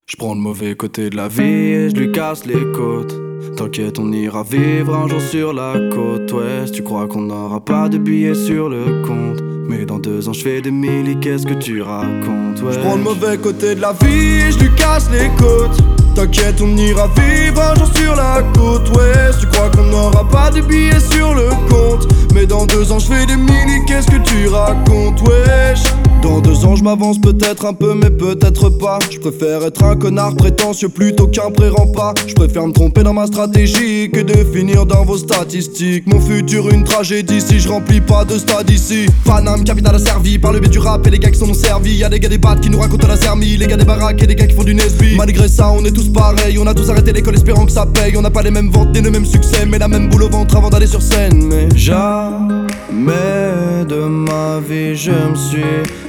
Je prends le mauvais côté de la vie et je lui casse les côtes. T'inquiète, on ira vivre un jour sur la côte ouest. Tu crois qu'on n'aura pas de billets sur le compte, mais dans 2 ans je fais des milli, qu'est-ce que tu racontes, ouais. Je prends le mauvais côté de la vie et je lui casse les côtes. T'inquiète, on ira vivre un jour sur la côte ouest. Tu crois qu'on n'aura pas de billets sur le compte, mais dans 2 ans je fais des milli, qu'est-ce que tu racontes, wesh. Dans 2 ans je m'avance peut-être un peu mais peut-être pas. Je préfère être un connard prétentieux plutôt qu'un pré-rempart. Je préfère me tromper dans ma stratégie que de finir dans vos statistiques. Mon futur une tragédie si je remplis pas de stade ici. Paname, capitale asservie par le biais du rap et les gars qui sont non servis. Y'a des gars des battes qui nous racontent la sermie, les gars des baraques et des gars qui font du Nesby. Malgré ça on est tous pareils, on a tous arrêté l'école espérant que ça paye. On n'a pas les mêmes ventes ni le même succès, mais la même boule au ventre avant d'aller sur scène. Mais jamais de ma vie je me suis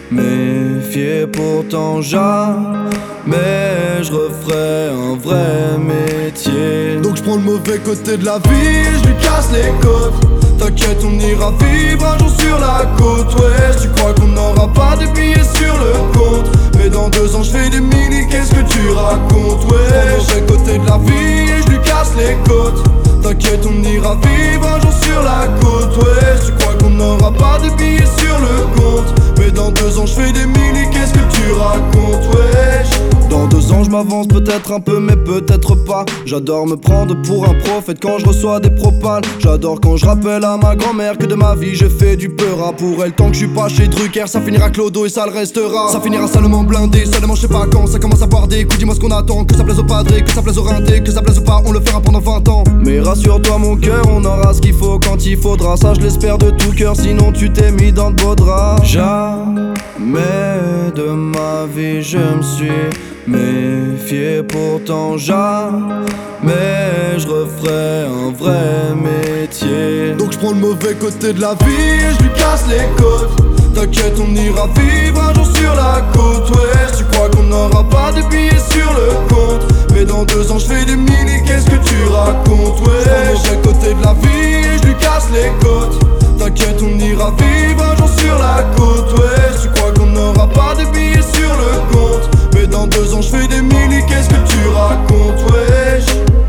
méfié, pourtant jamais je referai un vrai métier. Donc je prends le mauvais côté de la vie et je lui casse les côtes. T'inquiète, on ira vivre un jour sur la côte ouest. Tu crois qu'on n'aura pas de billets sur le compte, mais dans 2 ans je fais des milli, qu'est-ce que tu racontes, ouais. Je prends le mauvais côté de la vie et je lui casse les côtes. T'inquiète, on ira vivre un jour sur la côte ouest. Tu crois qu'on n'aura pas de billets sur le compte, mais dans 2 ans je fais des milli, qu'est-ce que tu racontes, wesh. Dans 2 ans je m'avance peut-être un peu mais peut-être pas. J'adore me prendre pour un prophète quand je reçois des propales. J'adore quand je rappelle à ma grand-mère que de ma vie je fais du peura. Pour elle tant que je suis pas chez Drucker, ça finira clodo et ça le restera. Ça finira salement blindé, seulement je sais pas quand ça commence à boire des coups. Dis-moi ce qu'on attend, que ça plaise au padré, que ça plaise au rinté, que ça plaise ou pas, on le fera pendant 20 ans. Mais rassure-toi mon cœur, on aura ce qu'il faut quand il faudra. Ça je l'espère de tout cœur, sinon tu t'es mis dans de beaux draps. Jamais de ma vie je me suis méfié, pourtant jamais je referai un vrai métier. Donc je prends le mauvais côté de la vie et je lui casse les côtes. T'inquiète, on ira vivre un jour sur la côte ouest. Tu crois qu'on n'aura pas de billets sur le compte, mais dans 2 ans je fais des milli, qu'est-ce que tu racontes, ouais. Je prends le mauvais côté de la vie et je lui casse les côtes. T'inquiète, on ira vivre un jour sur la côte ouest. Tu crois qu'on n'aura pas de billets sur le compte, mais dans 2 ans je fais des milli, qu'est-ce que tu racontes, wesh.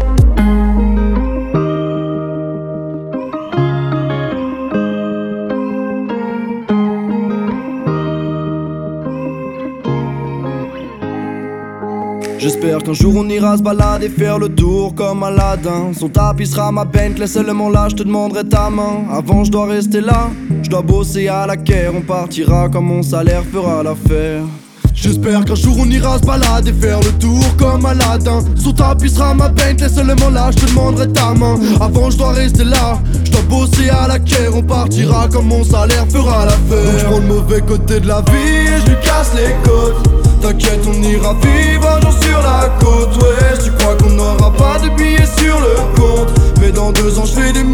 J'espère qu'un jour on ira se balader, faire le tour comme Aladdin. Son tapis sera ma Bentley, seulement là je te demanderai ta main. Avant je dois rester là, je dois bosser à la caire. On partira quand mon salaire fera l'affaire. J'espère qu'un jour on ira se balader, faire le tour comme Aladdin. Son tapis sera ma Bentley, seulement là je te demanderai ta main. Avant je dois rester là, je dois bosser à la caire. On partira quand mon salaire fera l'affaire. Donc je prends le mauvais côté de la vie et je lui casse les côtes. T'inquiète, on ira vivre un jour sur la côte ouest. Tu crois qu'on n'aura pas de billets sur le compte, mais dans 2 ans je fais des